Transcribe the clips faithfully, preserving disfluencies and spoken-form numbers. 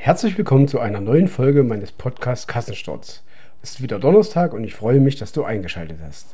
Herzlich willkommen zu einer neuen Folge meines Podcasts Kassensturz. Es ist wieder Donnerstag und ich freue mich, dass du eingeschaltet hast.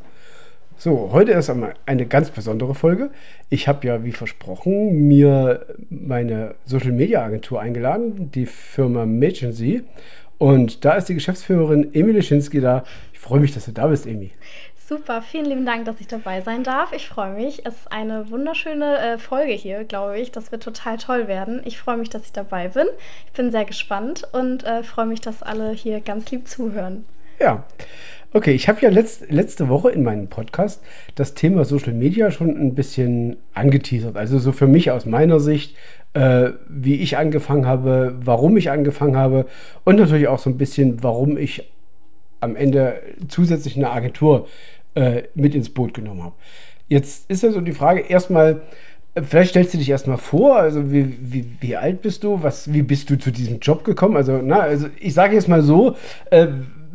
So, heute ist einmal eine ganz besondere Folge. Ich habe ja, wie versprochen, mir meine Social Media Agentur eingeladen, die Firma Magency. Und da ist die Geschäftsführerin Emi Leschinski da. Ich freue mich, dass du da bist, Emi. Super, vielen lieben Dank, dass ich dabei sein darf. Ich freue mich. Es ist eine wunderschöne äh, Folge hier, glaube ich. Das wird total toll werden. Ich freue mich, dass ich dabei bin. Ich bin sehr gespannt und äh, freue mich, dass alle hier ganz lieb zuhören. Ja, okay. Ich habe ja letzt, letzte Woche in meinem Podcast das Thema Social Media schon ein bisschen angeteasert. Also so für mich aus meiner Sicht, äh, wie ich angefangen habe, warum ich angefangen habe und natürlich auch so ein bisschen, warum ich am Ende zusätzlich eine Agentur äh, mit ins Boot genommen habe. Jetzt ist ja so die Frage, erstmal, äh, vielleicht stellst du dich erstmal vor, also wie, wie, wie alt bist du, was, wie bist du zu diesem Job gekommen? Also, na, also ich sage jetzt mal so, äh,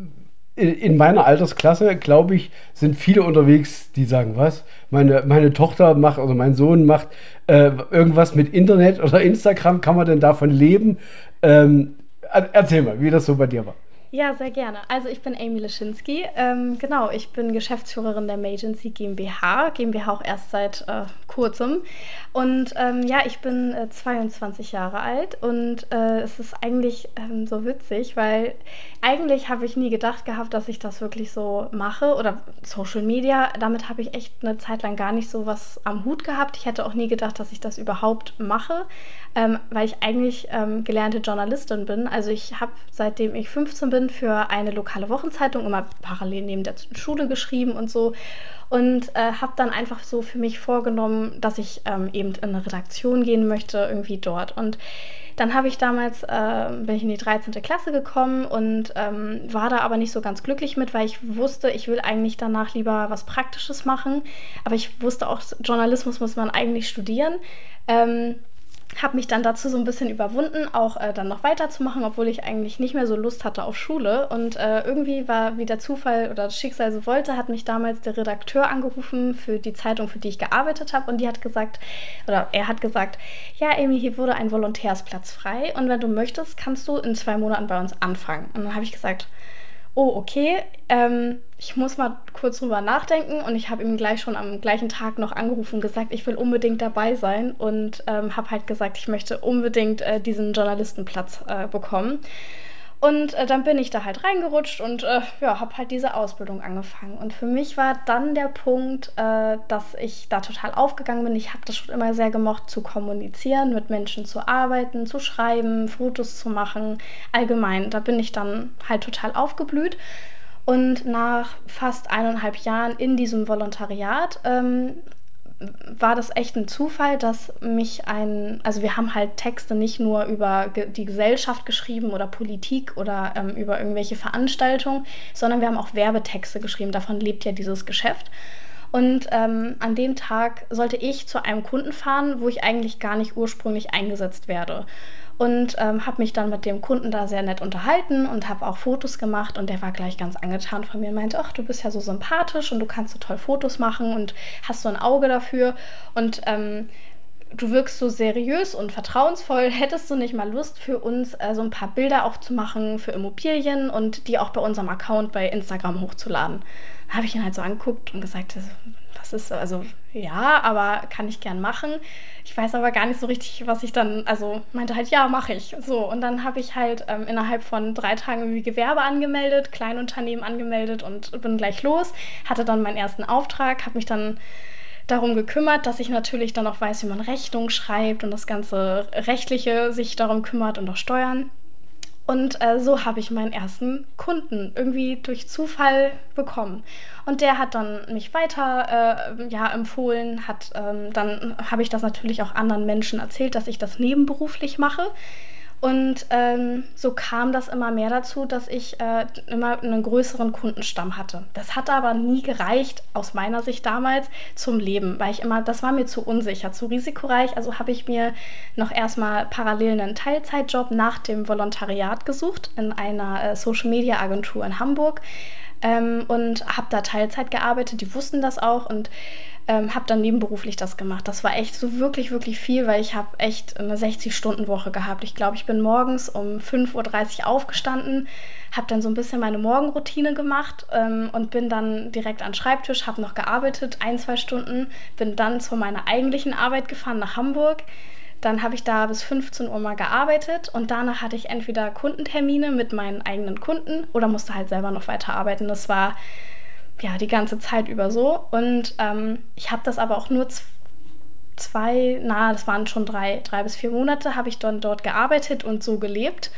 in, in meiner Altersklasse, glaube ich, sind viele unterwegs, die sagen, was? Meine, meine Tochter macht, oder mein Sohn macht äh, irgendwas mit Internet oder Instagram, kann man denn davon leben? Ähm, erzähl mal, wie das so bei dir war. Ja, sehr gerne. Also ich bin Emi Leschinski. Ähm, genau, ich bin Geschäftsführerin der Magency GmbH. GmbH auch erst seit äh, kurzem. Und ähm, ja, ich bin äh, zweiundzwanzig Jahre alt und äh, es ist eigentlich ähm, so witzig, weil eigentlich habe ich nie gedacht gehabt, dass ich das wirklich so mache oder Social Media. Damit habe ich echt eine Zeit lang gar nicht so was am Hut gehabt. Ich hätte auch nie gedacht, dass ich das überhaupt mache, ähm, weil ich eigentlich ähm, gelernte Journalistin bin. Also ich habe, seitdem ich fünfzehn bin, für eine lokale Wochenzeitung immer parallel neben der Schule geschrieben und so und äh, habe dann einfach so für mich vorgenommen, dass ich ähm, eben in eine Redaktion gehen möchte, irgendwie dort. Und dann habe ich damals, äh, bin ich in die dreizehnte Klasse gekommen und ähm, war da aber nicht so ganz glücklich mit, weil ich wusste, ich will eigentlich danach lieber was Praktisches machen, aber ich wusste auch, Journalismus muss man eigentlich studieren. Ähm, habe mich dann dazu so ein bisschen überwunden, auch äh, dann noch weiterzumachen, obwohl ich eigentlich nicht mehr so Lust hatte auf Schule. Und äh, irgendwie war, wie der Zufall oder das Schicksal so wollte, hat mich damals der Redakteur angerufen für die Zeitung, für die ich gearbeitet habe. Und die hat gesagt, oder er hat gesagt, ja, Emi, hier wurde ein Volontärsplatz frei. Und wenn du möchtest, kannst du in zwei Monaten bei uns anfangen. Und dann habe ich gesagt, oh, okay, ähm, ich muss mal kurz drüber nachdenken und ich habe ihm gleich schon am gleichen Tag noch angerufen und gesagt, ich will unbedingt dabei sein und ähm, habe halt gesagt, ich möchte unbedingt äh, diesen Journalistenplatz äh, bekommen. Und äh, dann bin ich da halt reingerutscht und äh, ja, habe halt diese Ausbildung angefangen. Und für mich war dann der Punkt, äh, dass ich da total aufgegangen bin. Ich habe das schon immer sehr gemocht, zu kommunizieren, mit Menschen zu arbeiten, zu schreiben, Fotos zu machen. Allgemein, da bin ich dann halt total aufgeblüht. Und nach fast eineinhalb Jahren in diesem Volontariat ähm, war das echt ein Zufall, dass mich ein, also wir haben halt Texte nicht nur über ge- die Gesellschaft geschrieben oder Politik oder ähm, über irgendwelche Veranstaltungen, sondern wir haben auch Werbetexte geschrieben. Davon lebt ja dieses Geschäft. Und ähm, an dem Tag sollte ich zu einem Kunden fahren, wo ich eigentlich gar nicht ursprünglich eingesetzt werde. Und ähm, habe mich dann mit dem Kunden da sehr nett unterhalten und habe auch Fotos gemacht. Und der war gleich ganz angetan von mir und meinte, ach, du bist ja so sympathisch und du kannst so toll Fotos machen und hast so ein Auge dafür. Und ähm, du wirkst so seriös und vertrauensvoll. Hättest du nicht mal Lust für uns äh, so ein paar Bilder auch zu machen für Immobilien und die auch bei unserem Account bei Instagram hochzuladen? Da habe ich ihn halt so angeguckt und gesagt, das ist, also ja, aber kann ich gern machen. Ich weiß aber gar nicht so richtig, was ich dann, also meinte halt, ja, mache ich. So, und dann habe ich halt ähm, innerhalb von drei Tagen irgendwie Gewerbe angemeldet, Kleinunternehmen angemeldet und bin gleich los. Hatte dann meinen ersten Auftrag, habe mich dann darum gekümmert, dass ich natürlich dann auch weiß, wie man Rechnung schreibt und das ganze Rechtliche sich darum kümmert und auch Steuern. Und äh, so habe ich meinen ersten Kunden irgendwie durch Zufall bekommen. Und der hat dann mich weiter äh, ja, empfohlen, hat, ähm, dann habe ich das natürlich auch anderen Menschen erzählt, dass ich das nebenberuflich mache. Und ähm, so kam das immer mehr dazu, dass ich äh, immer einen größeren Kundenstamm hatte. Das hat aber nie gereicht, aus meiner Sicht damals, zum Leben, weil ich immer, das war mir zu unsicher, zu risikoreich. Also habe ich mir noch erstmal parallel einen Teilzeitjob nach dem Volontariat gesucht in einer äh, Social-Media-Agentur in Hamburg. ähm, und habe da Teilzeit gearbeitet. Die wussten das auch und ähm, habe dann nebenberuflich das gemacht. Das war echt so wirklich, wirklich viel, weil ich habe echt eine sechzig-Stunden-Woche gehabt. Ich glaube, ich bin morgens um fünf Uhr dreißig aufgestanden, habe dann so ein bisschen meine Morgenroutine gemacht ähm, und bin dann direkt an den Schreibtisch, habe noch gearbeitet, ein, zwei Stunden, bin dann zu meiner eigentlichen Arbeit gefahren nach Hamburg. Dann habe ich da bis fünfzehn Uhr mal gearbeitet und danach hatte ich entweder Kundentermine mit meinen eigenen Kunden oder musste halt selber noch weiter arbeiten. Das war ja die ganze Zeit über so und ähm, ich habe das aber auch nur z- zwei, na, das waren schon drei, drei bis vier Monate, habe ich dann dort gearbeitet und so gelebt.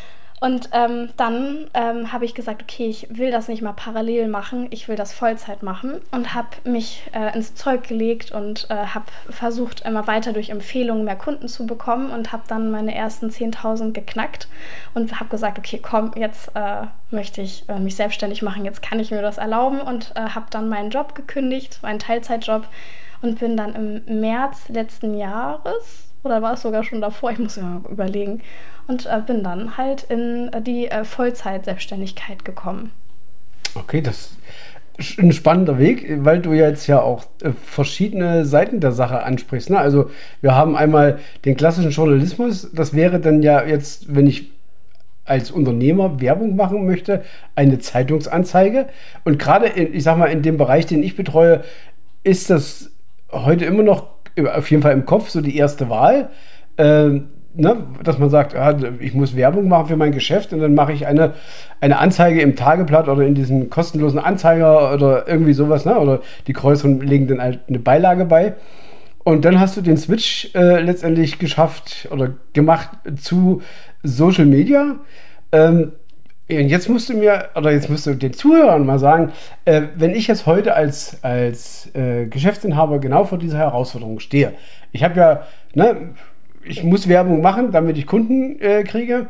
Und ähm, dann ähm, habe ich gesagt, okay, ich will das nicht mal parallel machen, ich will das Vollzeit machen und habe mich äh, ins Zeug gelegt und äh, habe versucht, immer weiter durch Empfehlungen mehr Kunden zu bekommen und habe dann meine ersten zehntausend geknackt und habe gesagt, okay, komm, jetzt äh, möchte ich äh, mich selbstständig machen, jetzt kann ich mir das erlauben und äh, habe dann meinen Job gekündigt, meinen Teilzeitjob und bin dann im März letzten Jahres, oder war es sogar schon davor, ich muss ja überlegen, und äh, bin dann halt in äh, die äh, Vollzeit-Selbstständigkeit gekommen. Okay, das ist ein spannender Weg, weil du jetzt ja auch äh, verschiedene Seiten der Sache ansprichst. Ne? Also wir haben einmal den klassischen Journalismus, das wäre dann ja jetzt, wenn ich als Unternehmer Werbung machen möchte, eine Zeitungsanzeige. Und gerade, in, ich sag mal, in dem Bereich, den ich betreue, ist das heute immer noch auf jeden Fall im Kopf so die erste Wahl. Ähm, ne, dass man sagt, ah, ich muss Werbung machen für mein Geschäft und dann mache ich eine, eine Anzeige im Tageblatt oder in diesem kostenlosen Anzeiger oder irgendwie sowas, ne? Oder die Kreuzungen legen dann halt eine Beilage bei. Und dann hast du den Switch äh, letztendlich geschafft oder gemacht zu Social Media. Ähm, und jetzt musst du mir, oder jetzt musst du den Zuhörern mal sagen, äh, wenn ich jetzt heute als, als äh, Geschäftsinhaber genau vor dieser Herausforderung stehe. Ich habe ja, ne, ich muss Werbung machen, damit ich Kunden äh, kriege.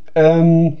Ähm,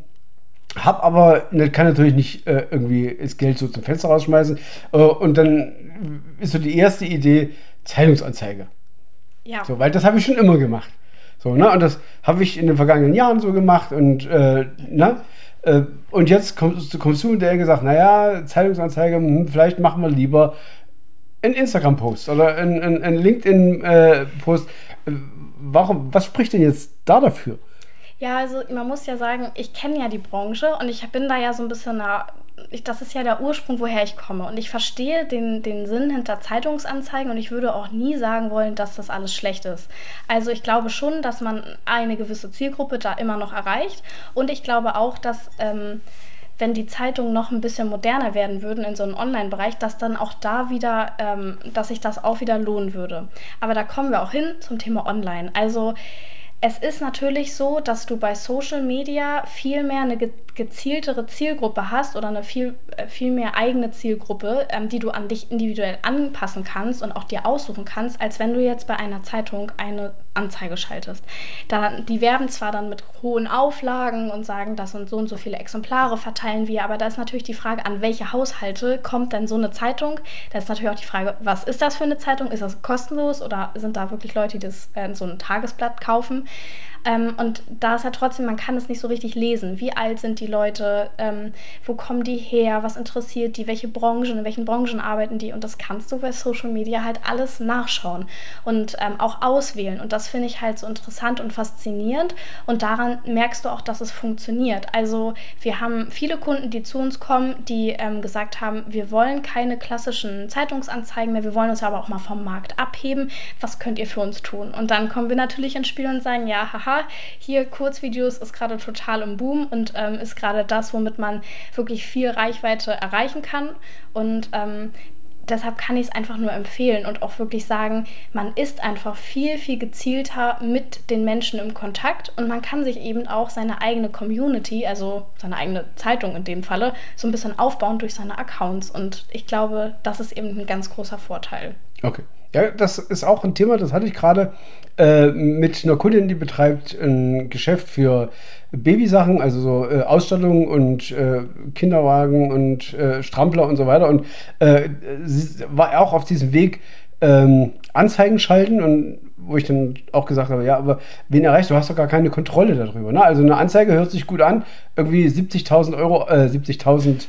hab aber, ne, kann natürlich nicht äh, irgendwie das Geld so zum Fenster rausschmeißen. Äh, und dann ist so die erste Idee Zeitungsanzeige. Ja. So, weil das habe ich schon immer gemacht. So, ne? Und das habe ich in den vergangenen Jahren so gemacht. Und, äh, ne? äh, und jetzt kommst, kommst du und der gesagt, naja, Zeitungsanzeige, hm, vielleicht machen wir lieber einen Instagram-Post oder einen, einen, einen LinkedIn-Post. Äh, warum, was spricht denn jetzt da dafür? Ja, also man muss ja sagen, ich kenne ja die Branche und ich bin da ja so ein bisschen, na, ich, das ist ja der Ursprung, woher ich komme. Und ich verstehe den, den Sinn hinter Zeitungsanzeigen und ich würde auch nie sagen wollen, dass das alles schlecht ist. Also ich glaube schon, dass man eine gewisse Zielgruppe da immer noch erreicht und ich glaube auch, dass ähm, wenn die Zeitungen noch ein bisschen moderner werden würden in so einem Online-Bereich, dass dann auch da wieder, ähm, dass sich das auch wieder lohnen würde. Aber da kommen wir auch hin zum Thema Online. Also es ist natürlich so, dass du bei Social Media viel mehr eine ge- gezieltere Zielgruppe hast oder eine viel, äh, viel mehr eigene Zielgruppe, ähm, die du an dich individuell anpassen kannst und auch dir aussuchen kannst, als wenn du jetzt bei einer Zeitung eine Anzeige schaltest. Da, die werben zwar dann mit hohen Auflagen und sagen, das sind so und so viele Exemplare verteilen wir, aber da ist natürlich die Frage, an welche Haushalte kommt denn so eine Zeitung? Da ist natürlich auch die Frage, was ist das für eine Zeitung? Ist das kostenlos oder sind da wirklich Leute, die das äh, so ein Tagesblatt kaufen? Ähm, und da ist ja trotzdem, man kann es nicht so richtig lesen. Wie alt sind die Leute? Ähm, wo kommen die her? Was interessiert die? Welche Branchen? In welchen Branchen arbeiten die? Und das kannst du bei Social Media halt alles nachschauen und ähm, auch auswählen. Und das finde ich halt so interessant und faszinierend. Und daran merkst du auch, dass es funktioniert. Also wir haben viele Kunden, die zu uns kommen, die ähm, gesagt haben, wir wollen keine klassischen Zeitungsanzeigen mehr, wir wollen uns aber auch mal vom Markt abheben. Was könnt ihr für uns tun? Und dann kommen wir natürlich ins Spiel und sagen, ja, haha, hier Kurzvideos ist gerade total im Boom und ähm, ist gerade das, womit man wirklich viel Reichweite erreichen kann und ähm, deshalb kann ich es einfach nur empfehlen und auch wirklich sagen, man ist einfach viel, viel gezielter mit den Menschen im Kontakt und man kann sich eben auch seine eigene Community, also seine eigene Zeitung in dem Falle, so ein bisschen aufbauen durch seine Accounts und ich glaube, das ist eben ein ganz großer Vorteil. Okay. Ja, das ist auch ein Thema, das hatte ich gerade äh, mit einer Kundin, die betreibt ein Geschäft für Babysachen, also so äh, Ausstattung und äh, Kinderwagen und äh, Strampler und so weiter. Und äh, sie war auch auf diesem Weg ähm, Anzeigen schalten und wo ich dann auch gesagt habe, ja, aber wen erreichst du? Du hast doch gar keine Kontrolle darüber. Ne? Also eine Anzeige hört sich gut an, irgendwie siebzigtausend Euro, äh, siebzigtausend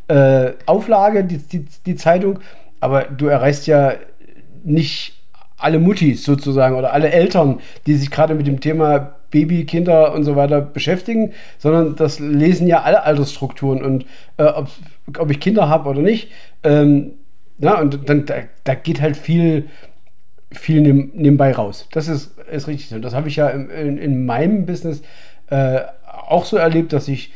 äh, Auflage, die, die, die Zeitung, aber du erreichst ja nicht alle Muttis sozusagen oder alle Eltern, die sich gerade mit dem Thema Baby, Kinder und so weiter beschäftigen, sondern das lesen ja alle Altersstrukturen und äh, ob, ob ich Kinder habe oder nicht. Ähm, na, und dann da, da geht halt viel, viel nebenbei raus. Das ist, ist richtig. Und das habe ich ja in, in, in meinem Business äh, auch so erlebt, dass ich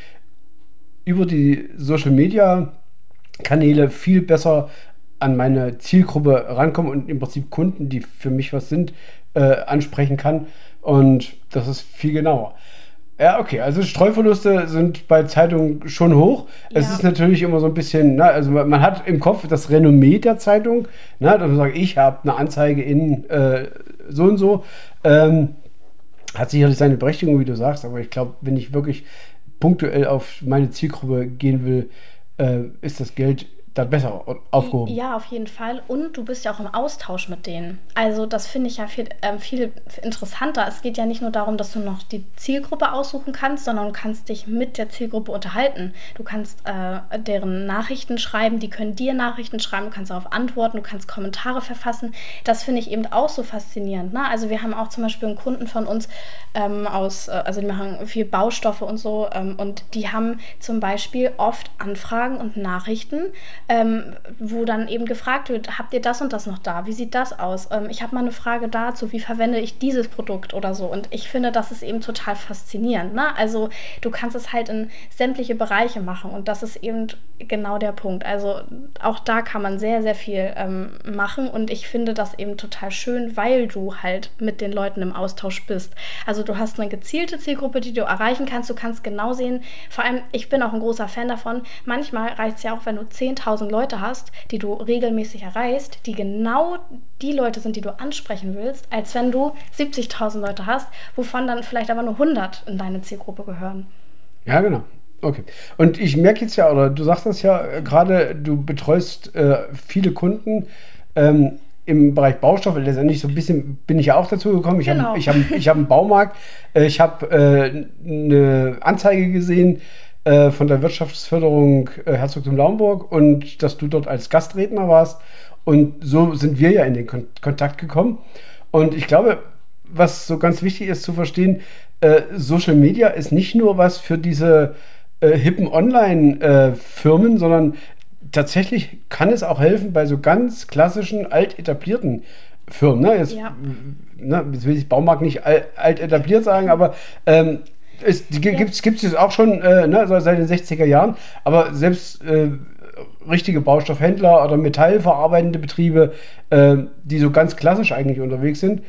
über die Social Media Kanäle viel besser an meine Zielgruppe rankomme und im Prinzip Kunden, die für mich was sind, äh, ansprechen kann. Und das ist viel genauer. Ja, okay, also Streuverluste sind bei Zeitungen schon hoch. Ja. Es ist natürlich immer so ein bisschen, na, also man, man hat im Kopf das Renommee der Zeitung, na, dass man sagt, ich habe eine Anzeige in äh, so und so. Ähm, hat sicherlich seine Berechtigung, wie du sagst, aber ich glaube, wenn ich wirklich punktuell auf meine Zielgruppe gehen will, äh, ist das Geld da besser aufgehoben. Ja, auf jeden Fall. Und du bist ja auch im Austausch mit denen. Also das finde ich ja viel, ähm, viel interessanter. Es geht ja nicht nur darum, dass du noch die Zielgruppe aussuchen kannst, sondern du kannst dich mit der Zielgruppe unterhalten. Du kannst äh, deren Nachrichten schreiben, die können dir Nachrichten schreiben, du kannst darauf antworten, du kannst Kommentare verfassen. Das finde ich eben auch so faszinierend. Ne? Also wir haben auch zum Beispiel einen Kunden von uns ähm, aus, äh, also die machen viel Baustoffe und so ähm, und die haben zum Beispiel oft Anfragen und Nachrichten, Ähm, wo dann eben gefragt wird, habt ihr das und das noch da? Wie sieht das aus? Ähm, ich habe mal eine Frage dazu, wie verwende ich dieses Produkt oder so? Und ich finde, das ist eben total faszinierend. Ne? Also du kannst es halt in sämtliche Bereiche machen und das ist eben genau der Punkt. Also auch da kann man sehr, sehr viel ähm, machen und ich finde das eben total schön, weil du halt mit den Leuten im Austausch bist. Also du hast eine gezielte Zielgruppe, die du erreichen kannst. Du kannst genau sehen, vor allem, ich bin auch ein großer Fan davon, manchmal reicht es ja auch, wenn du zehntausend Leute hast, die du regelmäßig erreichst, die genau die Leute sind, die du ansprechen willst, als wenn du siebzigtausend Leute hast, wovon dann vielleicht aber nur hundert in deine Zielgruppe gehören. Ja, genau. Okay. Und ich merke jetzt ja, oder du sagst das ja äh, gerade, du betreust äh, viele Kunden ähm, im Bereich Baustoffe. Letztendlich so ein bisschen bin ich ja auch dazu gekommen. Ich Genau. habe ich hab, ich hab einen Baumarkt, äh, ich habe äh, eine Anzeige gesehen äh, von der Wirtschaftsförderung äh, Herzogtum Lauenburg und dass du dort als Gastredner warst. Und so sind wir ja in den Kon- Kontakt gekommen. Und ich glaube, was so ganz wichtig ist zu verstehen, äh, Social Media ist nicht nur was für diese äh, hippen Online-Firmen, sondern tatsächlich kann es auch helfen bei so ganz klassischen, alt etablierten Firmen. Ne? Jetzt, Ja. ne, jetzt will ich Baumarkt nicht alt, alt etabliert sagen, aber ähm, es gibt es jetzt auch schon äh, ne, seit den sechziger Jahren, aber selbst äh, richtige Baustoffhändler oder metallverarbeitende Betriebe, äh, die so ganz klassisch eigentlich unterwegs sind,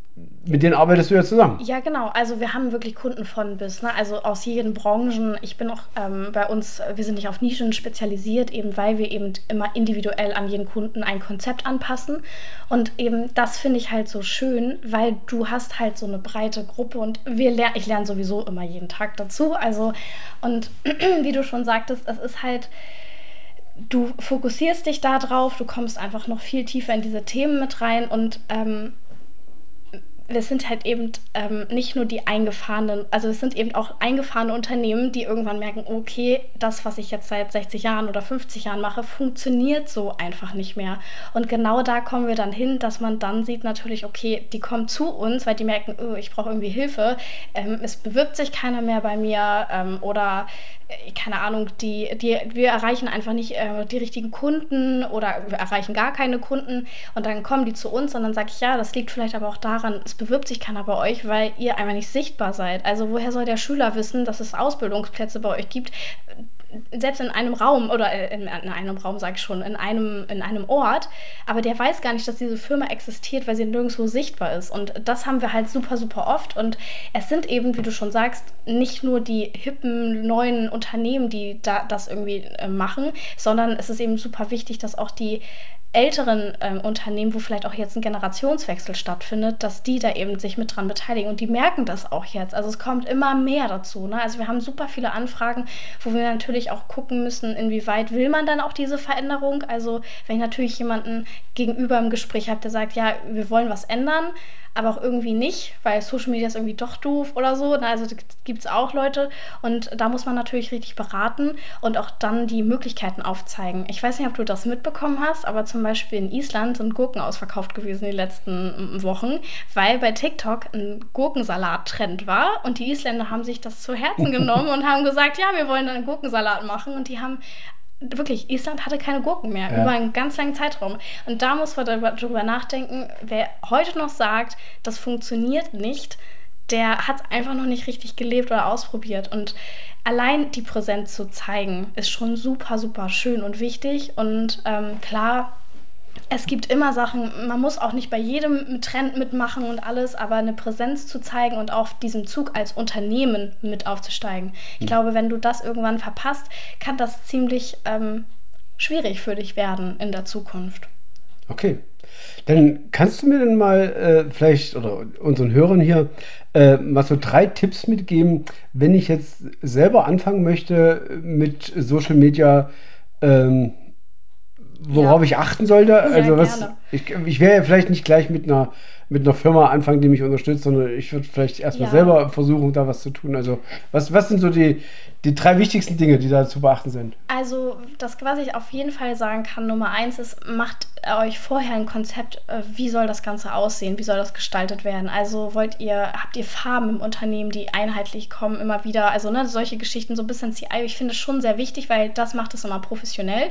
mit denen arbeitest du ja zusammen. Ja, genau. Also wir haben wirklich Kunden von bis, ne? Also aus jeden Branchen. Ich bin auch ähm, bei uns, wir sind nicht auf Nischen spezialisiert, eben weil wir eben immer individuell an jeden Kunden ein Konzept anpassen. Und eben das finde ich halt so schön, weil du hast halt so eine breite Gruppe und wir ler- ich lerne sowieso immer jeden Tag dazu. Also und wie du schon sagtest, es ist halt, du fokussierst dich da drauf, du kommst einfach noch viel tiefer in diese Themen mit rein und ähm, wir sind halt eben ähm, nicht nur die eingefahrenen, also es sind eben auch eingefahrene Unternehmen, die irgendwann merken, okay, das, was ich jetzt seit sechzig Jahren oder fünfzig Jahren mache, funktioniert so einfach nicht mehr. Und genau da kommen wir dann hin, dass man dann sieht natürlich, okay, die kommen zu uns, weil die merken, oh, ich brauche irgendwie Hilfe, ähm, es bewirbt sich keiner mehr bei mir ähm, oder keine Ahnung, die, die, wir erreichen einfach nicht äh, die richtigen Kunden oder wir erreichen gar keine Kunden und dann kommen die zu uns und dann sage ich, ja, das liegt vielleicht aber auch daran, es bewirbt sich keiner bei euch, weil ihr einfach nicht sichtbar seid. Also woher soll der Schüler wissen, dass es Ausbildungsplätze bei euch gibt? Selbst in einem Raum, oder in, in einem Raum sage ich schon, in einem, in einem Ort, aber der weiß gar nicht, dass diese Firma existiert, weil sie nirgendwo sichtbar ist. Und das haben wir halt super, super oft. Und es sind eben, wie du schon sagst, nicht nur die hippen, neuen Unternehmen, die da, das irgendwie äh, machen, sondern es ist eben super wichtig, dass auch die älteren ähm, Unternehmen, wo vielleicht auch jetzt ein Generationswechsel stattfindet, dass die da eben sich mit dran beteiligen. Und die merken das auch jetzt. Also es kommt immer mehr dazu. Ne? Also wir haben super viele Anfragen, wo wir natürlich auch gucken müssen, inwieweit will man dann auch diese Veränderung. Also wenn ich natürlich jemanden gegenüber im Gespräch habe, der sagt, ja, wir wollen was ändern, aber auch irgendwie nicht, weil Social Media ist irgendwie doch doof oder so. Na, also gibt es auch Leute und da muss man natürlich richtig beraten und auch dann die Möglichkeiten aufzeigen. Ich weiß nicht, ob du das mitbekommen hast, aber zum Beispiel in Island sind Gurken ausverkauft gewesen die letzten Wochen, weil bei TikTok ein Gurkensalat-Trend war und die Isländer haben sich das zu Herzen genommen und haben gesagt, ja, wir wollen einen Gurkensalat machen und die haben wirklich, Island hatte keine Gurken mehr, ja. über einen ganz langen Zeitraum. Und da muss man darüber nachdenken, wer heute noch sagt, das funktioniert nicht, der hat es einfach noch nicht richtig gelebt oder ausprobiert. Und allein die Präsenz zu zeigen, ist schon super, super schön und wichtig. Und ähm, klar, es gibt immer Sachen, man muss auch nicht bei jedem Trend mitmachen und alles, aber eine Präsenz zu zeigen und auf diesem Zug als Unternehmen mit aufzusteigen. Ich glaube, wenn du das irgendwann verpasst, kann das ziemlich ähm, schwierig für dich werden in der Zukunft. Okay. Dann kannst du mir dann mal äh, vielleicht oder unseren Hörern hier äh, mal so drei Tipps mitgeben, wenn ich jetzt selber anfangen möchte mit Social Media, ähm, worauf ja. ich achten sollte. Ja, also was, gerne. ich, ich werde ja vielleicht nicht gleich mit einer, mit einer Firma anfangen, die mich unterstützt, sondern ich würde vielleicht erstmal ja. selber versuchen, da was zu tun. Also was, was sind so die, die drei wichtigsten Dinge, die da zu beachten sind? Also das, was ich auf jeden Fall sagen kann, Nummer eins ist, macht euch vorher ein Konzept, wie soll das Ganze aussehen, wie soll das gestaltet werden. Also wollt ihr, habt ihr Farben im Unternehmen, die einheitlich kommen, immer wieder, also ne, solche Geschichten, so ein bisschen C I, ich finde es schon sehr wichtig, weil das macht es immer professionell.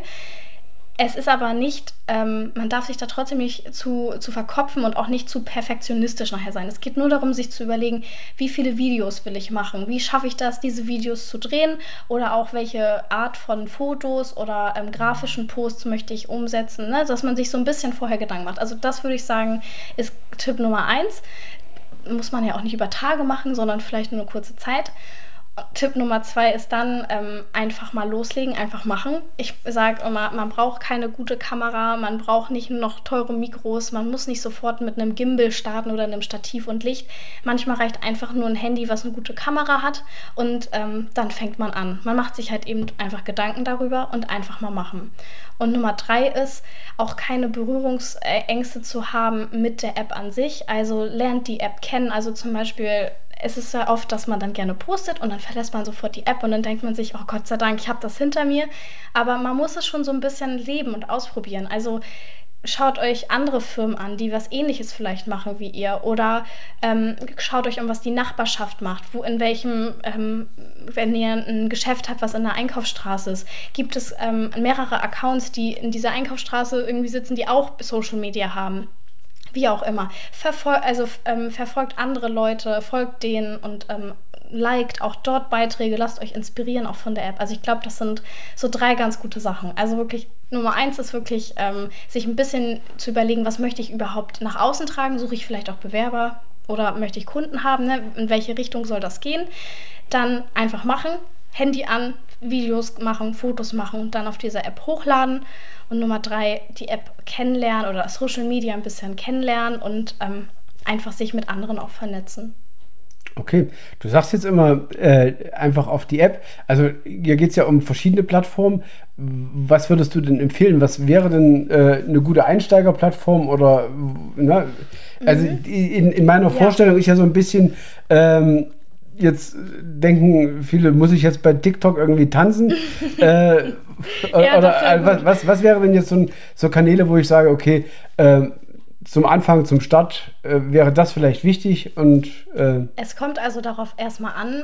Es ist aber nicht, ähm, man darf sich da trotzdem nicht zu, zu verkopfen und auch nicht zu perfektionistisch nachher sein. Es geht nur darum, sich zu überlegen, wie viele Videos will ich machen, wie schaffe ich das, diese Videos zu drehen oder auch welche Art von Fotos oder ähm, grafischen Posts möchte ich umsetzen, ne? Dass man sich so ein bisschen vorher Gedanken macht. Also das würde ich sagen, ist Tipp Nummer eins. Muss man ja auch nicht über Tage machen, sondern vielleicht nur eine kurze Zeit. Tipp Nummer zwei ist dann ähm, einfach mal loslegen, einfach machen. Ich sage immer, man braucht keine gute Kamera, man braucht nicht noch teure Mikros, man muss nicht sofort mit einem Gimbal starten oder einem Stativ und Licht. Manchmal reicht einfach nur ein Handy, was eine gute Kamera hat und ähm, dann fängt man an. Man macht sich halt eben einfach Gedanken darüber und einfach mal machen. Und Nummer drei ist, auch keine Berührungsängste zu haben mit der App an sich. Also lernt die App kennen, also zum Beispiel es ist ja oft, dass man dann gerne postet und dann verlässt man sofort die App und dann denkt man sich, oh Gott sei Dank, ich habe das hinter mir. Aber man muss es schon so ein bisschen leben und ausprobieren. Also schaut euch andere Firmen an, die was Ähnliches vielleicht machen wie ihr. Oder ähm, schaut euch um, was die Nachbarschaft macht. Wo in welchem, ähm, wenn ihr ein Geschäft habt, was in der Einkaufsstraße ist, gibt es ähm, mehrere Accounts, die in dieser Einkaufsstraße irgendwie sitzen, die auch Social Media haben. Wie auch immer. Verfol- also ähm, verfolgt andere Leute, folgt denen und ähm, liked auch dort Beiträge, lasst euch inspirieren auch von der App. Also ich glaube, das sind so drei ganz gute Sachen. Also wirklich, Nummer eins ist wirklich, ähm, sich ein bisschen zu überlegen, was möchte ich überhaupt nach außen tragen? Suche ich vielleicht auch Bewerber oder möchte ich Kunden haben? Ne? In welche Richtung soll das gehen? Dann einfach machen, Handy an, Videos machen, Fotos machen und dann auf dieser App hochladen. Und Nummer drei, die App kennenlernen oder Social Media ein bisschen kennenlernen und ähm, einfach sich mit anderen auch vernetzen. Okay, du sagst jetzt immer äh, einfach auf die App. Also hier geht es ja um verschiedene Plattformen. Was würdest du denn empfehlen? Was wäre denn äh, eine gute Einsteigerplattform? Oder, ne? Also mhm. in, in meiner ja. Vorstellung ist ja so ein bisschen... Ähm, Jetzt denken viele, muss ich jetzt bei TikTok irgendwie tanzen? äh, ja, oder äh, was, was, was wäre denn jetzt so, ein, so Kanäle, wo ich sage, okay, äh, zum Anfang, zum Start äh, wäre das vielleicht wichtig? Und äh es kommt also darauf erstmal an,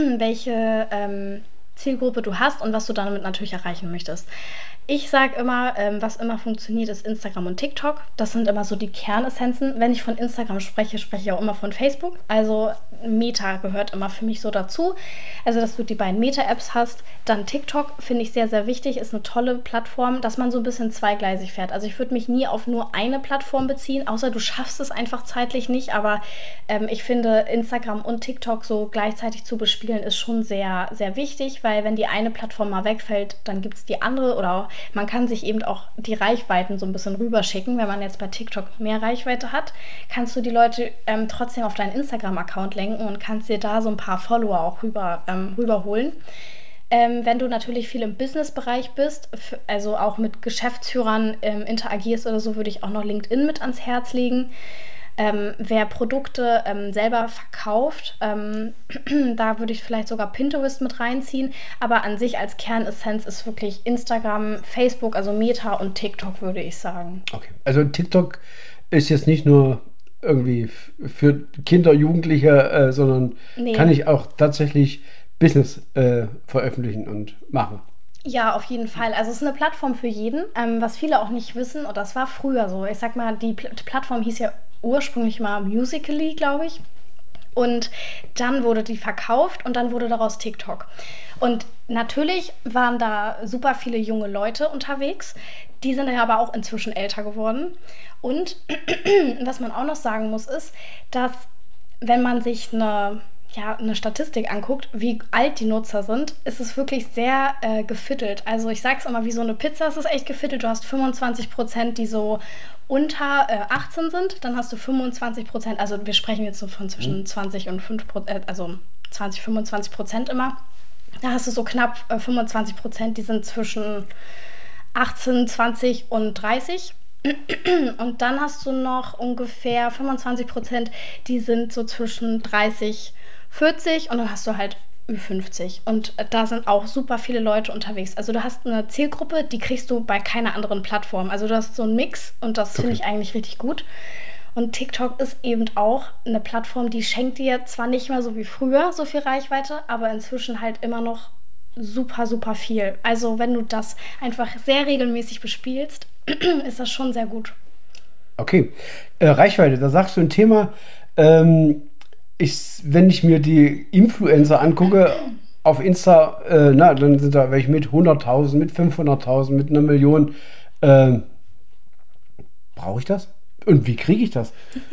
welche ähm, Zielgruppe du hast und was du damit natürlich erreichen möchtest. Ich sage immer, ähm, was immer funktioniert, ist Instagram und TikTok. Das sind immer so die Kernessenzen. Wenn ich von Instagram spreche, spreche ich auch immer von Facebook. Also Meta gehört immer für mich so dazu. Also, dass du die beiden Meta-Apps hast. Dann TikTok finde ich sehr, sehr wichtig. Ist eine tolle Plattform, dass man so ein bisschen zweigleisig fährt. Also ich würde mich nie auf nur eine Plattform beziehen, außer du schaffst es einfach zeitlich nicht. Aber ähm, ich finde, Instagram und TikTok so gleichzeitig zu bespielen, ist schon sehr, sehr wichtig, weil wenn die eine Plattform mal wegfällt, dann gibt es die andere oder man kann sich eben auch die Reichweiten so ein bisschen rüberschicken. Wenn man jetzt bei TikTok mehr Reichweite hat, kannst du die Leute ähm, trotzdem auf deinen Instagram-Account lenken und kannst dir da so ein paar Follower auch rüber, ähm, rüberholen. Ähm, wenn du natürlich viel im Business-Bereich bist, f- also auch mit Geschäftsführern ähm, interagierst oder so, würde ich auch noch LinkedIn mit ans Herz legen. Ähm, wer Produkte ähm, selber verkauft, ähm, da würde ich vielleicht sogar Pinterest mit reinziehen. Aber an sich als Kernessenz ist wirklich Instagram, Facebook, also Meta und TikTok, würde ich sagen. Okay. Also TikTok ist jetzt nicht nur irgendwie f- für Kinder, Jugendliche, äh, sondern kann Nee. ich auch tatsächlich Business äh, veröffentlichen und machen. Ja, auf jeden Fall. Also es ist eine Plattform für jeden, ähm, was viele auch nicht wissen. Und das war früher so. Ich sag mal, die Pl Plattform hieß ja ursprünglich mal Musical.ly, glaube ich. Und dann wurde die verkauft und dann wurde daraus TikTok. Und natürlich waren da super viele junge Leute unterwegs. Die sind ja aber auch inzwischen älter geworden. Und was man auch noch sagen muss, ist, dass wenn man sich eine, ja, eine Statistik anguckt, wie alt die Nutzer sind, ist es wirklich sehr äh, gefittelt. Also ich sag's immer, wie so eine Pizza ist es echt gefittelt. Du hast fünfundzwanzig Prozent, die so unter äh, achtzehn sind, dann hast du fünfundzwanzig Prozent, also wir sprechen jetzt so von zwischen zwanzig und fünf Prozent, äh, also zwanzig, fünfundzwanzig Prozent immer. Da hast du so knapp äh, fünfundzwanzig Prozent, die sind zwischen achtzehn, zwanzig und dreißig. Und dann hast du noch ungefähr fünfundzwanzig Prozent, die sind so zwischen dreißig, vierzig und dann hast du halt Ü fünfzig. Und da sind auch super viele Leute unterwegs. Also du hast eine Zielgruppe, die kriegst du bei keiner anderen Plattform. Also du hast so einen Mix und das finde Okay. ich eigentlich richtig gut. Und TikTok ist eben auch eine Plattform, die schenkt dir zwar nicht mehr so wie früher so viel Reichweite, aber inzwischen halt immer noch super, super viel. Also wenn du das einfach sehr regelmäßig bespielst, ist das schon sehr gut. Okay. Äh, Reichweite, da sagst du ein Thema. Ähm, ich, wenn ich mir die Influencer angucke auf Insta, äh, na, dann sind da welche mit hunderttausend, mit fünfhunderttausend, mit einer Million. Ähm, brauche ich das? Und wie kriege ich das?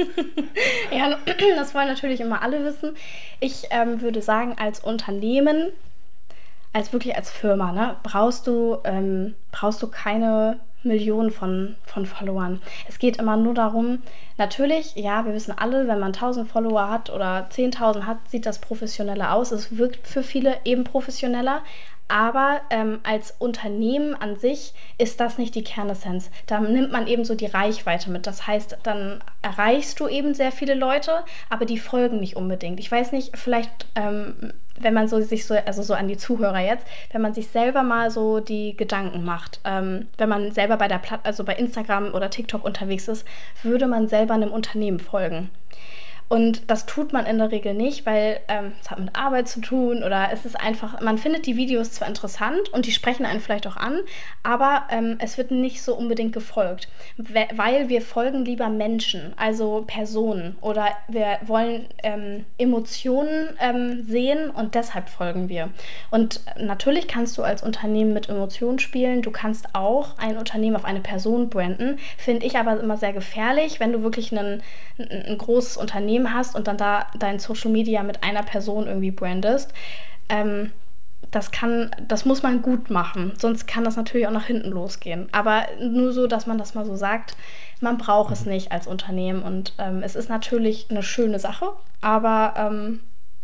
Ja, das wollen natürlich immer alle wissen. Ich ähm, würde sagen, als Unternehmen, als wirklich als Firma, ne, brauchst du, ähm, brauchst du keine Millionen von, von Followern. Es geht immer nur darum, natürlich, ja, wir wissen alle, wenn man tausend Follower hat oder zehntausend hat, sieht das professioneller aus. Es wirkt für viele eben professioneller. Aber ähm, als Unternehmen an sich ist das nicht die Kernessenz. Da nimmt man eben so die Reichweite mit. Das heißt, dann erreichst du eben sehr viele Leute, aber die folgen nicht unbedingt. Ich weiß nicht, vielleicht, ähm, wenn man so sich so, also so an die Zuhörer jetzt, wenn man sich selber mal so die Gedanken macht, ähm, wenn man selber bei der Platt, also bei Instagram oder TikTok unterwegs ist, würde man selber einem Unternehmen folgen. Und das tut man in der Regel nicht, weil ähm, es hat mit Arbeit zu tun oder es ist einfach, man findet die Videos zwar interessant und die sprechen einen vielleicht auch an, aber ähm, es wird nicht so unbedingt gefolgt, we- weil wir folgen lieber Menschen, also Personen oder wir wollen ähm, Emotionen ähm, sehen und deshalb folgen wir. Und natürlich kannst du als Unternehmen mit Emotionen spielen, du kannst auch ein Unternehmen auf eine Person branden, finde ich aber immer sehr gefährlich, wenn du wirklich einen, ein, ein großes Unternehmen hast und dann da dein Social Media mit einer Person irgendwie brandest. Ähm, das kann, das muss man gut machen, sonst kann das natürlich auch nach hinten losgehen. Aber nur so, dass man das mal so sagt, man braucht es nicht als Unternehmen und ähm, es ist natürlich eine schöne Sache, aber ähm,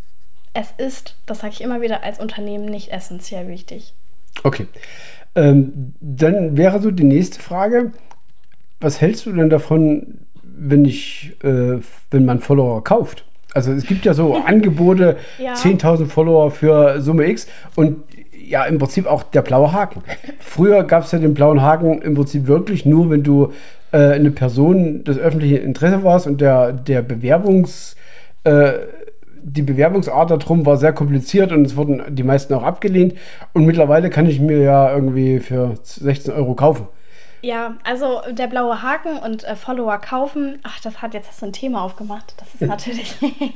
es ist, das sage ich immer wieder, als Unternehmen nicht essentiell wichtig. Okay. Ähm, dann wäre so die nächste Frage. Was hältst du denn davon, wenn ich, äh, wenn man Follower kauft? Also es gibt ja so Angebote, Ja. zehntausend Follower für Summe X und ja, im Prinzip auch der blaue Haken. Früher gab es ja den blauen Haken im Prinzip wirklich nur, wenn du äh, eine Person des öffentlichen Interesses warst und der, der Bewerbungs, äh, die Bewerbungsart darum war sehr kompliziert und es wurden die meisten auch abgelehnt. Und mittlerweile kann ich mir ja irgendwie für sechzehn Euro kaufen. Ja, also der blaue Haken und äh, Follower kaufen, ach, das hat jetzt hast du ein Thema aufgemacht. Das ist natürlich.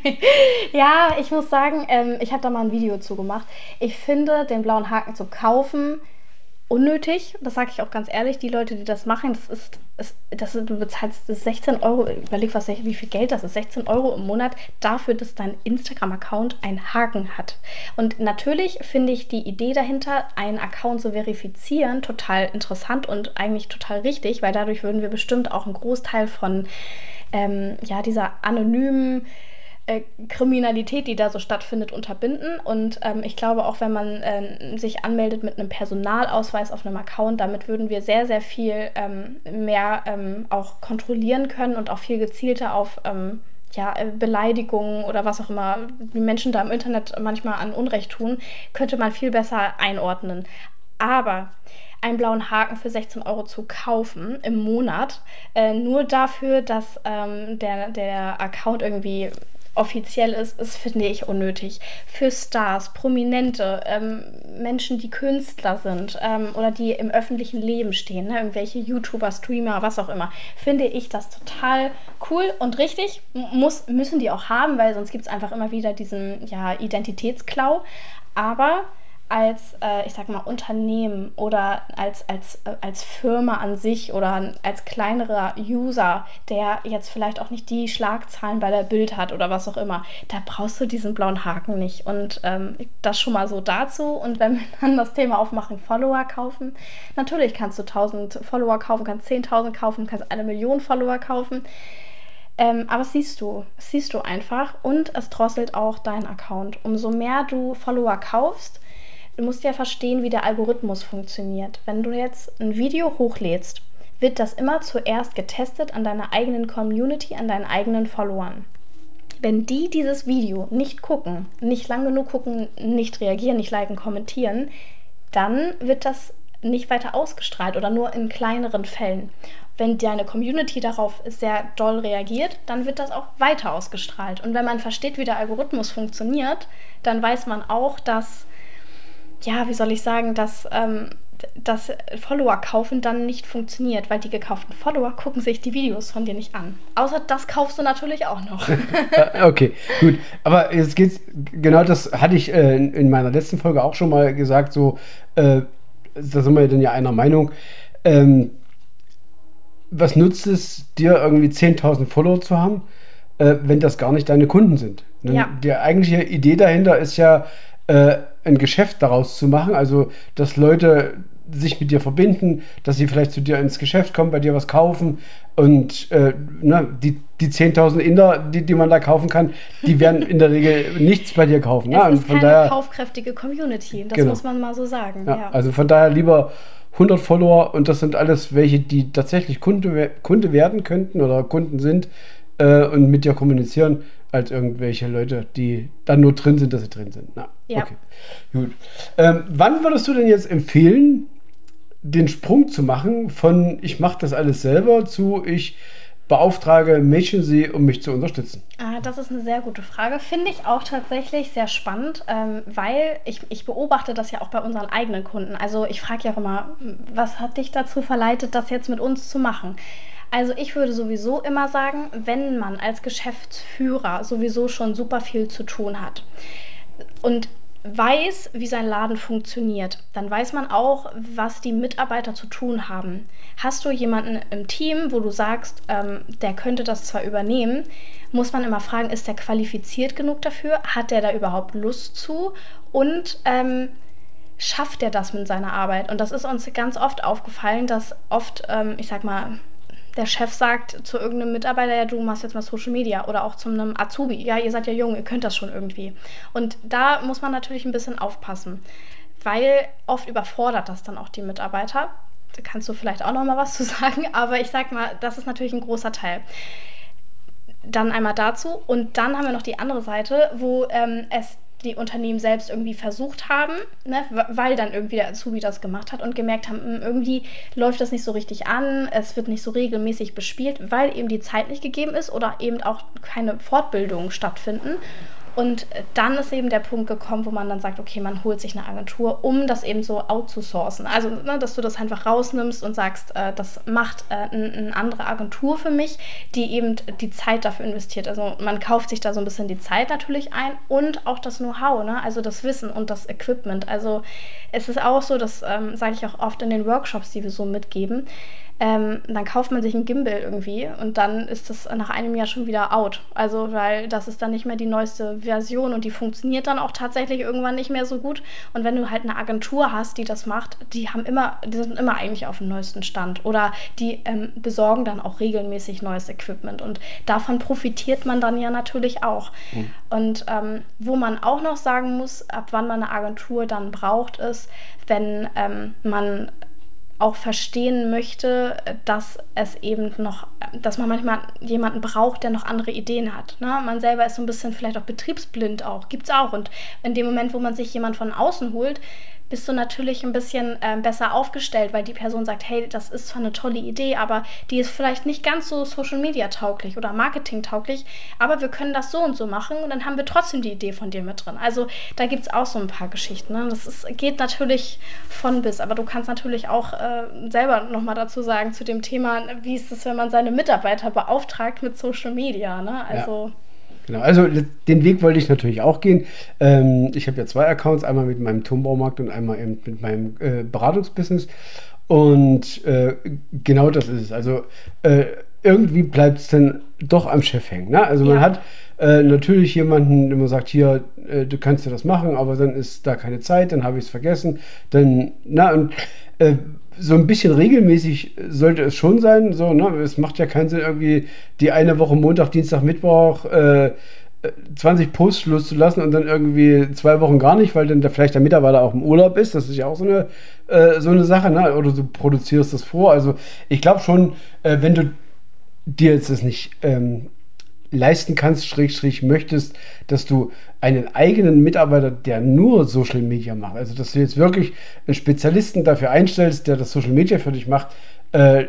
Ja, ich muss sagen, ähm, ich habe da mal ein Video zu gemacht. Ich finde, den blauen Haken zu kaufen unnötig, das sage ich auch ganz ehrlich, die Leute, die das machen, das ist, ist das, du bezahlst sechzehn Euro, überleg, was, wie viel Geld das ist, sechzehn Euro im Monat dafür, dass dein Instagram-Account einen Haken hat. Und natürlich finde ich die Idee dahinter, einen Account zu verifizieren, total interessant und eigentlich total richtig, weil dadurch würden wir bestimmt auch einen Großteil von ähm, ja, dieser anonymen Äh, Kriminalität, die da so stattfindet, unterbinden. Und ähm, ich glaube auch, wenn man äh, sich anmeldet mit einem Personalausweis auf einem Account, damit würden wir sehr, sehr viel ähm, mehr ähm, auch kontrollieren können und auch viel gezielter auf ähm, ja, Beleidigungen oder was auch immer die Menschen da im Internet manchmal an Unrecht tun, könnte man viel besser einordnen. Aber einen blauen Haken für sechzehn Euro zu kaufen im Monat, äh, nur dafür, dass ähm, der, der Account irgendwie offiziell ist, ist, finde ich, unnötig. Für Stars, Prominente, ähm, Menschen, die Künstler sind ähm, oder die im öffentlichen Leben stehen, ne, irgendwelche YouTuber, Streamer, was auch immer, finde ich das total cool und richtig. Muss, müssen die auch haben, weil sonst gibt es einfach immer wieder diesen ja, Identitätsklau. Aber als, äh, ich sag mal, Unternehmen oder als, als, äh, als Firma an sich oder als kleinerer User, der jetzt vielleicht auch nicht die Schlagzahlen bei der Bild hat oder was auch immer, da brauchst du diesen blauen Haken nicht. Und ähm, das schon mal so dazu. Und wenn wir dann das Thema aufmachen, Follower kaufen, natürlich kannst du tausend Follower kaufen, kannst zehntausend kaufen, kannst eine Million Follower kaufen. Ähm, aber das siehst du, das siehst du einfach und es drosselt auch deinen Account. Umso mehr du Follower kaufst, du musst ja verstehen, wie der Algorithmus funktioniert. Wenn du jetzt ein Video hochlädst, wird das immer zuerst getestet an deiner eigenen Community, an deinen eigenen Followern. Wenn die dieses Video nicht gucken, nicht lang genug gucken, nicht reagieren, nicht liken, kommentieren, dann wird das nicht weiter ausgestrahlt oder nur in kleineren Fällen. Wenn deine Community darauf sehr doll reagiert, dann wird das auch weiter ausgestrahlt. Und wenn man versteht, wie der Algorithmus funktioniert, dann weiß man auch, dass ja, wie soll ich sagen, dass ähm, das Follower kaufen dann nicht funktioniert, weil die gekauften Follower gucken sich die Videos von dir nicht an. Außer das kaufst du natürlich auch noch. Okay, gut. Aber jetzt geht's, genau das hatte ich äh, in meiner letzten Folge auch schon mal gesagt, so, äh, da sind wir dann ja einer Meinung. Ähm, was nutzt es dir, irgendwie zehntausend Follower zu haben, äh, wenn das gar nicht deine Kunden sind? Ja. Die eigentliche Idee dahinter ist ja, äh, ein Geschäft daraus zu machen, also dass Leute sich mit dir verbinden, dass sie vielleicht zu dir ins Geschäft kommen, bei dir was kaufen und äh, ne, die, die zehntausend Inder, die, die man da kaufen kann, die werden in der Regel nichts bei dir kaufen. Es ne? Und ist von keine daher, kaufkräftige Community, das genau. muss man mal so sagen. Ja, Ja. also von daher lieber hundert Follower und das sind alles welche, die tatsächlich Kunde, Kunde werden könnten oder Kunden sind äh, und mit dir kommunizieren, als irgendwelche Leute, die dann nur drin sind, dass sie drin sind. Na, Ja. okay, gut. Ähm, wann würdest du denn jetzt empfehlen, den Sprung zu machen von ich mache das alles selber zu ich beauftrage Magency, um mich zu unterstützen? Ah, das ist eine sehr gute Frage. Finde ich auch tatsächlich sehr spannend, ähm, weil ich, ich beobachte das ja auch bei unseren eigenen Kunden. Also ich frage ja auch immer, was hat dich dazu verleitet, das jetzt mit uns zu machen? Also ich würde sowieso immer sagen, wenn man als Geschäftsführer sowieso schon super viel zu tun hat und weiß, wie sein Laden funktioniert, dann weiß man auch, was die Mitarbeiter zu tun haben. Hast du jemanden im Team, wo du sagst, ähm, der könnte das zwar übernehmen, muss man immer fragen, ist der qualifiziert genug dafür? Hat der da überhaupt Lust zu? Und ähm, schafft er das mit seiner Arbeit? Und das ist uns ganz oft aufgefallen, dass oft, ähm, ich sag mal, der Chef sagt zu irgendeinem Mitarbeiter, ja, du machst jetzt mal Social Media oder auch zu einem Azubi, ja, ihr seid ja jung, ihr könnt das schon irgendwie. Und da muss man natürlich ein bisschen aufpassen, weil oft überfordert das dann auch die Mitarbeiter. Da kannst du vielleicht auch noch mal was zu sagen, aber ich sag mal, das ist natürlich ein großer Teil. Dann einmal dazu und dann haben wir noch die andere Seite, wo ähm, es die Unternehmen selbst irgendwie versucht haben, ne, weil dann irgendwie der Azubi das gemacht hat und gemerkt haben, irgendwie läuft das nicht so richtig an, es wird nicht so regelmäßig bespielt, weil eben die Zeit nicht gegeben ist oder eben auch keine Fortbildungen stattfinden. Und dann ist eben der Punkt gekommen, wo man dann sagt, okay, man holt sich eine Agentur, um das eben so outzusourcen. Also, ne, dass du das einfach rausnimmst und sagst, äh, das macht äh, eine ein andere Agentur für mich, die eben die Zeit dafür investiert. Also man kauft sich da so ein bisschen die Zeit natürlich ein und auch das Know-how, ne? Also das Wissen und das Equipment. Also es ist auch so, das ähm, sage ich auch oft in den Workshops, die wir so mitgeben, Ähm, dann kauft man sich ein Gimbal irgendwie und dann ist das nach einem Jahr schon wieder out. Also, weil das ist dann nicht mehr die neueste Version und die funktioniert dann auch tatsächlich irgendwann nicht mehr so gut. Und wenn du halt eine Agentur hast, die das macht, die haben immer, die sind immer eigentlich auf dem neuesten Stand oder die ähm, besorgen dann auch regelmäßig neues Equipment und davon profitiert man dann ja natürlich auch. Mhm. Und ähm, wo man auch noch sagen muss, ab wann man eine Agentur dann braucht, ist, wenn ähm, man auch verstehen möchte, dass es eben noch, dass man manchmal jemanden braucht, der noch andere Ideen hat. Ne? Man selber ist so ein bisschen vielleicht auch betriebsblind auch, gibt's auch. Und in dem Moment, wo man sich jemand von außen holt, bist du natürlich ein bisschen äh, besser aufgestellt, weil die Person sagt, hey, das ist zwar eine tolle Idee, aber die ist vielleicht nicht ganz so Social-Media-tauglich oder Marketing-tauglich, aber wir können das so und so machen und dann haben wir trotzdem die Idee von dir mit drin. Also da gibt es auch so ein paar Geschichten. Ne? Das ist, geht natürlich von bis, aber du kannst natürlich auch äh, selber nochmal dazu sagen zu dem Thema, wie ist es, wenn man seine Mitarbeiter beauftragt mit Social-Media, ne? Also... Ja. Genau, also den Weg wollte ich natürlich auch gehen. Ähm, ich habe ja zwei Accounts, einmal mit meinem Turmbaumarkt und einmal eben mit meinem äh, Beratungsbusiness. Und äh, genau das ist es. Also äh, irgendwie bleibt es dann doch am Chef hängen. Ne? Also man ja. hat äh, natürlich jemanden, der man sagt, hier, äh, du kannst ja das machen, aber dann ist da keine Zeit, dann habe ich es vergessen. Dann, na, und äh, so ein bisschen regelmäßig sollte es schon sein. So, ne? Es macht ja keinen Sinn, irgendwie die eine Woche Montag, Dienstag, Mittwoch äh, zwanzig Posts loszulassen und dann irgendwie zwei Wochen gar nicht, weil dann da vielleicht der Mitarbeiter auch im Urlaub ist. Das ist ja auch so eine, äh, so eine Sache. Ne? Oder du produzierst das vor. Also ich glaube schon, äh, wenn du dir jetzt das nicht ähm, leisten kannst, schräg, schräg möchtest, dass du einen eigenen Mitarbeiter, der nur Social Media macht, also dass du jetzt wirklich einen Spezialisten dafür einstellst, der das Social Media für dich macht, äh,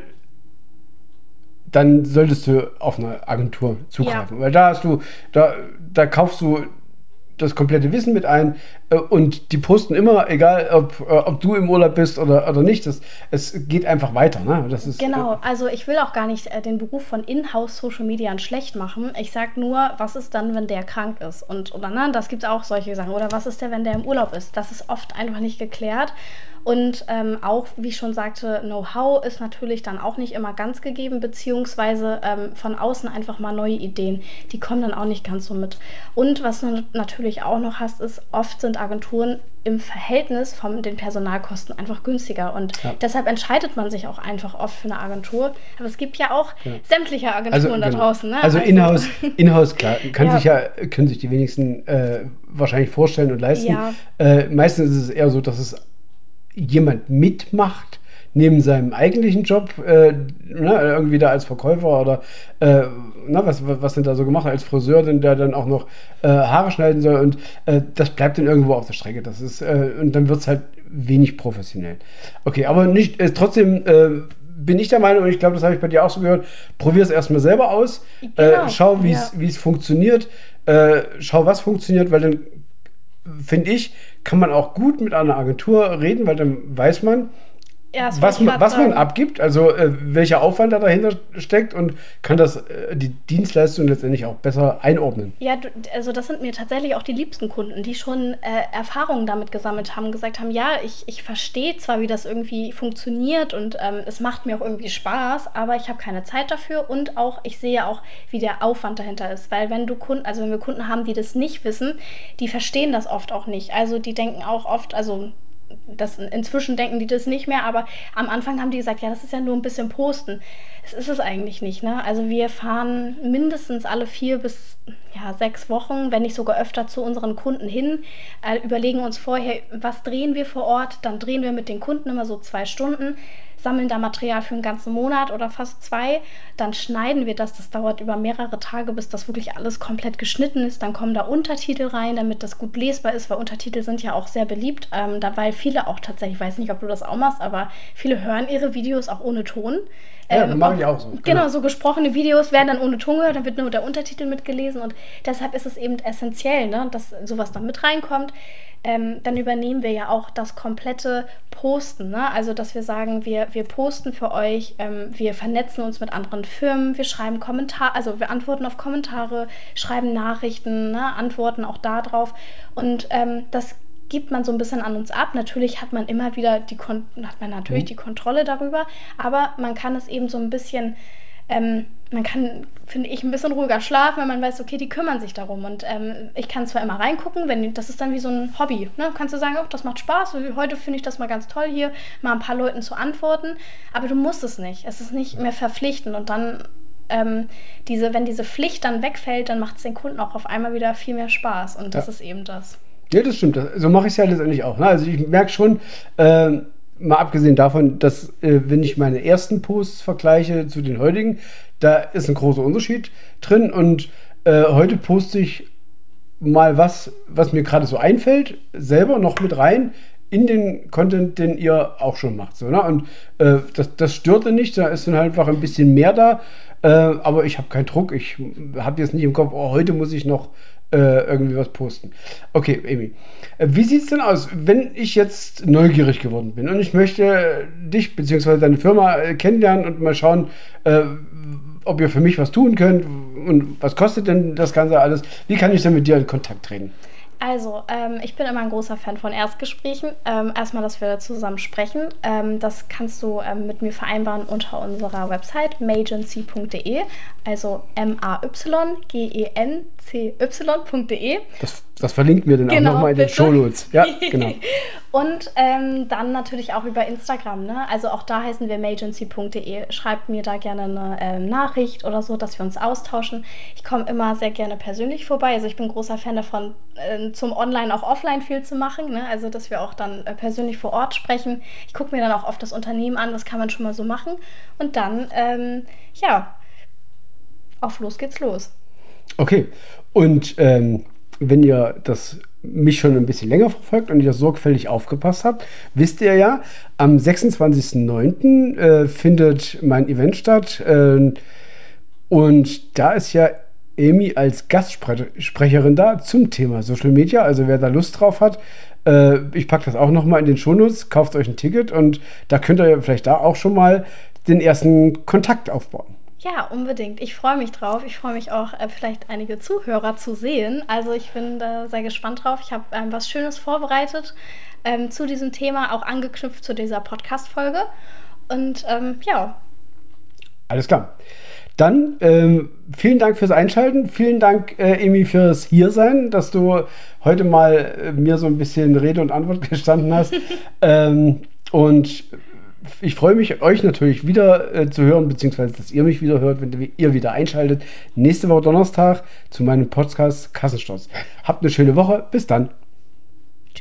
dann solltest du auf eine Agentur zugreifen. Ja. Weil da hast du, da, da kaufst du das komplette Wissen mit ein äh, und die posten immer, egal ob, äh, ob du im Urlaub bist oder, oder nicht, das, es geht einfach weiter. Ne? Das ist, genau, also ich will auch gar nicht äh, den Beruf von Inhouse-Social-Media schlecht machen. Ich sage nur, was ist dann, wenn der krank ist? Und oder ne, das gibt es auch solche Sachen. Oder was ist der, wenn der im Urlaub ist? Das ist oft einfach nicht geklärt. Und ähm, auch, wie ich schon sagte, Know-how ist natürlich dann auch nicht immer ganz gegeben, beziehungsweise ähm, von außen einfach mal neue Ideen, die kommen dann auch nicht ganz so mit. Und was du natürlich auch noch hast, ist, oft sind Agenturen im Verhältnis von den Personalkosten einfach günstiger und ja. deshalb entscheidet man sich auch einfach oft für eine Agentur. Aber es gibt ja auch ja. sämtliche Agenturen also, da genau. draußen. Ne? Also, also Inhouse, Inhouse klar, kann ja. sich ja, können sich die wenigsten äh, wahrscheinlich vorstellen und leisten. Ja. Äh, meistens ist es eher so, dass es jemand mitmacht neben seinem eigentlichen Job, äh, ne, irgendwie da als Verkäufer oder äh, na, was, was sind da so gemacht als Friseur, denn der dann auch noch äh, Haare schneiden soll und äh, das bleibt dann irgendwo auf der Strecke. Das ist, äh, und dann wird es halt wenig professionell. Okay, aber nicht, äh, trotzdem äh, bin ich der Meinung, und ich glaube, das habe ich bei dir auch so gehört, probier es erstmal selber aus, genau. äh, schau, wie es ja. funktioniert, äh, schau, was funktioniert, weil dann finde ich, kann man auch gut mit einer Agentur reden, weil dann weiß man, ja, was, man, was man abgibt, also äh, welcher Aufwand da dahinter steckt und kann das äh, die Dienstleistung letztendlich auch besser einordnen. Ja, du, also das sind mir tatsächlich auch die liebsten Kunden, die schon äh, Erfahrungen damit gesammelt haben, gesagt haben, ja, ich, ich verstehe zwar, wie das irgendwie funktioniert und ähm, es macht mir auch irgendwie Spaß, aber ich habe keine Zeit dafür und auch, ich sehe auch, wie der Aufwand dahinter ist, weil wenn du Kunden, also wenn wir Kunden haben, die das nicht wissen, die verstehen das oft auch nicht, also die denken auch oft, also Das, inzwischen denken die das nicht mehr, aber am Anfang haben die gesagt, ja, das ist ja nur ein bisschen posten. Das ist es eigentlich nicht, ne? Also wir fahren mindestens alle vier bis ja, sechs Wochen, wenn nicht sogar öfter zu unseren Kunden hin, äh, überlegen uns vorher, was drehen wir vor Ort, dann drehen wir mit den Kunden immer so zwei Stunden, sammeln da Material für einen ganzen Monat oder fast zwei, dann schneiden wir das, das dauert über mehrere Tage, bis das wirklich alles komplett geschnitten ist, dann kommen da Untertitel rein, damit das gut lesbar ist, weil Untertitel sind ja auch sehr beliebt, ähm, da, weil viele viele auch tatsächlich, ich weiß nicht, ob du das auch machst, aber viele hören ihre Videos auch ohne Ton. Ja, Ähm, das mache ich auch so. Genau, genau, so gesprochene Videos werden dann ohne Ton gehört, dann wird nur der Untertitel mitgelesen und deshalb ist es eben essentiell, ne, dass sowas dann mit reinkommt. Ähm, dann übernehmen wir ja auch das komplette Posten, ne? Also dass wir sagen, wir, wir posten für euch, ähm, wir vernetzen uns mit anderen Firmen, wir schreiben Kommentare, also wir antworten auf Kommentare, schreiben Nachrichten, ne? Antworten auch da drauf und ähm, das gibt man so ein bisschen an uns ab. Natürlich hat man immer wieder die, Kon- hat man natürlich mhm. die Kontrolle darüber, aber man kann es eben so ein bisschen Ähm, man kann, finde ich, ein bisschen ruhiger schlafen, wenn man weiß, okay, die kümmern sich darum. Und ähm, ich kann zwar immer reingucken, wenn das ist dann wie so ein Hobby. Ne? Kannst du sagen, oh, das macht Spaß, heute finde ich das mal ganz toll, hier mal ein paar Leuten zu antworten. Aber du musst es nicht. Es ist nicht mehr verpflichtend. Und dann, ähm, diese, wenn diese Pflicht dann wegfällt, dann macht es den Kunden auch auf einmal wieder viel mehr Spaß. Und das ja. ist eben das. Ja, das stimmt. So mache ich es ja letztendlich auch. Ne? Also ich merke schon, äh, mal abgesehen davon, dass, äh, wenn ich meine ersten Posts vergleiche zu den heutigen, da ist ein großer Unterschied drin. Und äh, heute poste ich mal was, was mir gerade so einfällt, selber noch mit rein in den Content, den ihr auch schon macht. So, ne? Und äh, das, das störte nicht, da ist dann halt einfach ein bisschen mehr da. Äh, aber ich habe keinen Druck. Ich habe jetzt nicht im Kopf, oh, heute muss ich noch äh, irgendwie was posten. Okay, Amy. Äh, wie sieht es denn aus, wenn ich jetzt neugierig geworden bin und ich möchte dich bzw. deine Firma äh, kennenlernen und mal schauen, äh, ob ihr für mich was tun könnt und was kostet denn das Ganze alles? Wie kann ich denn mit dir in Kontakt treten? Also, ähm, ich bin immer ein großer Fan von Erstgesprächen. Ähm, erstmal, dass wir zusammen sprechen. Ähm, das kannst du ähm, mit mir vereinbaren unter unserer Website magency punkt de, also M A Y G E N C Y punkt de. Das, das verlinken wir dann genau, auch nochmal in den Shownotes. Ja, genau. Und ähm, dann natürlich auch über Instagram. Ne? Also auch da heißen wir magency punkt de. Schreibt mir da gerne eine ähm, Nachricht oder so, dass wir uns austauschen. Ich komme immer sehr gerne persönlich vorbei. Also ich bin großer Fan davon, äh, zum Online auch offline viel zu machen. Ne? Also dass wir auch dann äh, persönlich vor Ort sprechen. Ich gucke mir dann auch oft das Unternehmen an, was kann man schon mal so machen. Und dann, ähm, ja, auf los geht's los. Okay. Und ähm, wenn ihr das mich schon ein bisschen länger verfolgt und ihr sorgfältig aufgepasst habt, wisst ihr ja, am sechsundzwanzigsten neunten äh, findet mein Event statt. Äh, und da ist ja Amy als Gastsprecherin da zum Thema Social Media. Also wer da Lust drauf hat, äh, ich packe das auch nochmal in den Shownotes, kauft euch ein Ticket und da könnt ihr vielleicht da auch schon mal den ersten Kontakt aufbauen. Ja, unbedingt. Ich freue mich drauf. Ich freue mich auch, äh, vielleicht einige Zuhörer zu sehen. Also ich bin äh, sehr gespannt drauf. Ich habe ähm, was Schönes vorbereitet ähm, zu diesem Thema, auch angeknüpft zu dieser Podcast-Folge. Und ähm, ja. Alles klar. Dann ähm, vielen Dank fürs Einschalten. Vielen Dank, äh, Amy, fürs Hiersein, dass du heute mal äh, mir so ein bisschen Rede und Antwort gestanden hast. ähm, und ich freue mich, euch natürlich wieder äh, zu hören, beziehungsweise, dass ihr mich wieder hört, wenn ihr wieder einschaltet. Nächste Woche Donnerstag zu meinem Podcast Kassensturz. Habt eine schöne Woche. Bis dann.